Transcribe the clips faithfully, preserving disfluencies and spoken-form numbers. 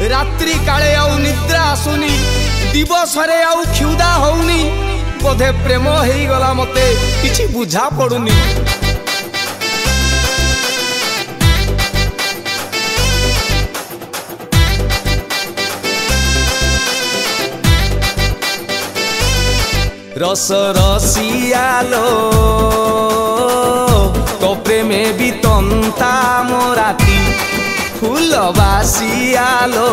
रात्रि काले आउ निद्रा आसुनी दिवसरे आउ क्षुदा होउनी बोधे प्रेम हेई गला मते किछि बुझा पड़ुनी। रस रसियालो तो प्रेमे भी तंता मोराती फूल बासियालो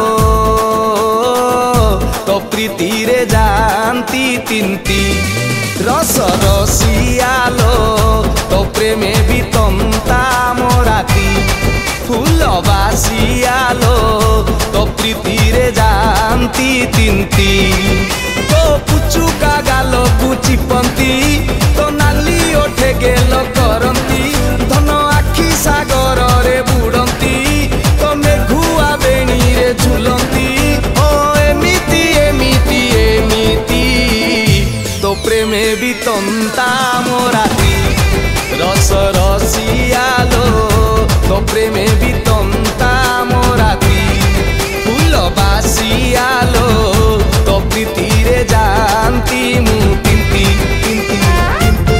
तो प्रीति रे जानती तिंती। रस रसियालो तो प्रेमे भी तंता मोराती फूल बासियालो तो प्रीति रे जानती तिंती। तो पुचुका गालो कुची पंती तो नाली ओठे गेलो करंती धन आखी सागर रे बुड़ंती तो मेघुआ बेणी रे झुलंती। ओ एमिति एमिति एमिति तो प्रेमे भी तंता मोराती रस रसियालो तो प्रेमे भी तंता मोराती फूल बासियालो तो प्रीति रे जानती मु तिंती तिंती तिंती।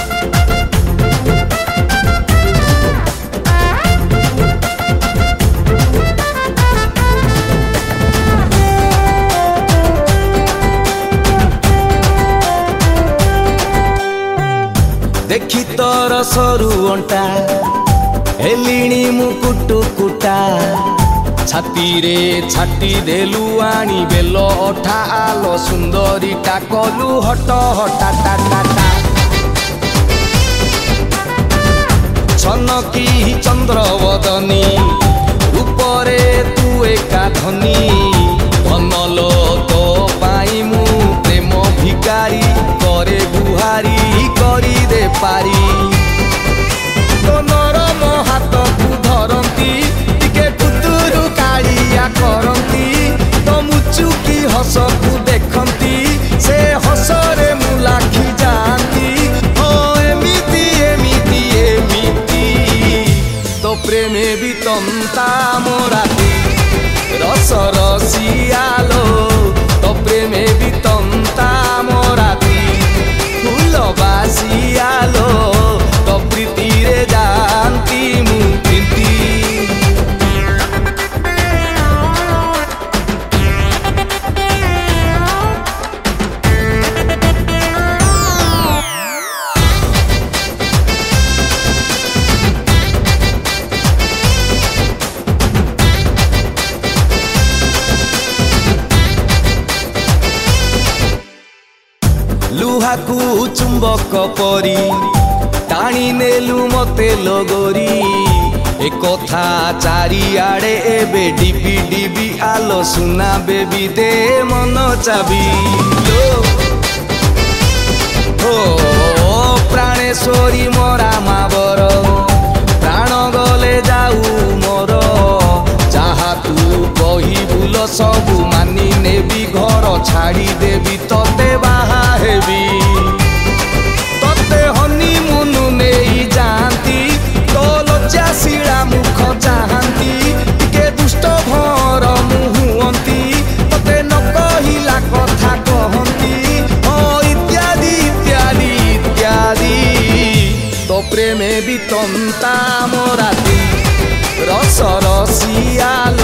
देखी तोर सरू अंटा हेलिणी मुकुटु कुटा छाती रे छाटी देलु आनी बेलो अठा आलो सुंदरी टाकलु हट हटा टा टा टा। छनकी चंद्रवदनी रूपरे तू एका धनी धनलो तो पाई मु प्रेम भिकारी करे बुहारी करी दे पारी। तो नरम हाथ को धरंती टिके पुतुरु कालिया करंती तो मुचुकी हस को देखंती से हसरे मुलाखी जानती। ओ एमिति एमिति एमिति तो प्रेमे भी तंता मोराती रस रसियालो तो प्रेमे भी तंता मोराती फूल बासियालो तो प्रीति रे जानती मु तिंती। लुहा को चुंबक परी टाणी नेलु मते लगोरी एक कथा चारिआडे एबे डिबी डिबी आलो सुना बेबी दे मन चाबी लो हो प्राणेश्वरी मोरा मावर प्राण गले जाऊ मोर जहा तू कही बुल सबू मानी नेबी घर छाड़ी देवी तते बाहा हेबी तते हनीमून नहीं जानती तो लज्जा शिला मुख चाहती टिके दुष्ट भर मुहंती तते न कहिला कथा कहती। ओ इत्यादि इत्यादि इत्यादि तो प्रेमे भी तंता मोराती रस रसियालो